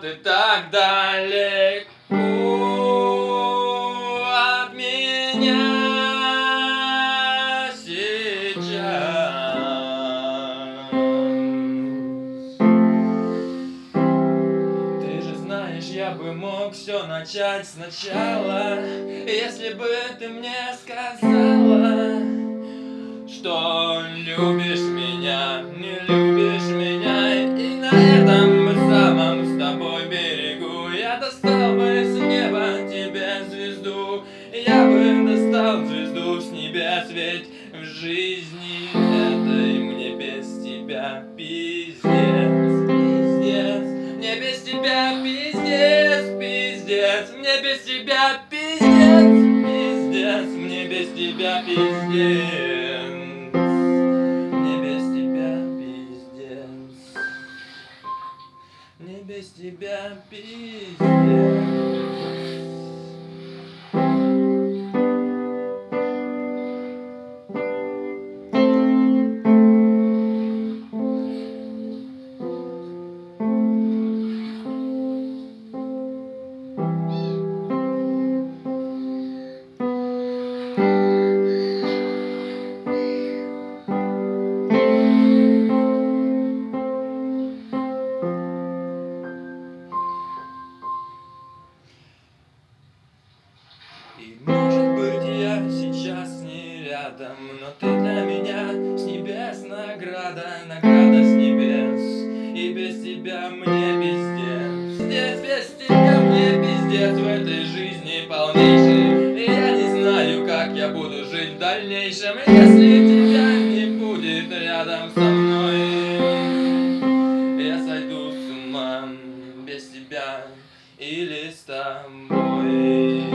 ты так далеко от меня сейчас. Ты же знаешь, я бы мог все начать сначала, если бы ты мне сказала, что любишь меня, не любишь меня. И на этом самом с тобой берегу я достал бы с неба тебе звезду. Я бы достал звезду с небес, ведь в жизни этой мне без тебя пиздец, пиздец. Мне без тебя пиздец, пиздец. Мне без тебя пиздец, пиздец. Мне без тебя пиздец. Мне без тебя пиздец. Мне без тебя пиздец. И может быть я сейчас не рядом, но ты для меня с небес награда, награда с небес. И без тебя мне пиздец, пиздец, без тебя мне пиздец в этой жизни полнейшей. И я не знаю, как я буду жить в дальнейшем, если тебя не будет рядом со мной. Я сойду с ума без тебя или с тобой.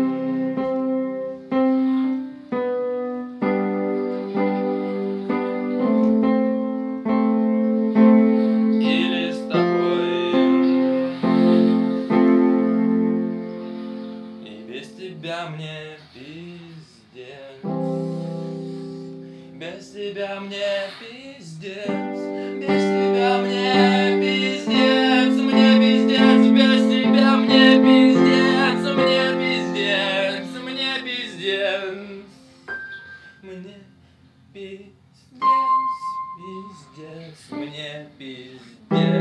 Без тебя мне пиздец, без тебя мне пиздец, без тебя мне пиздец, мне пиздец, без тебя мне пиздец, мне пиздец, мне пиздец, мне пиздец, пиздец, мне пиздец.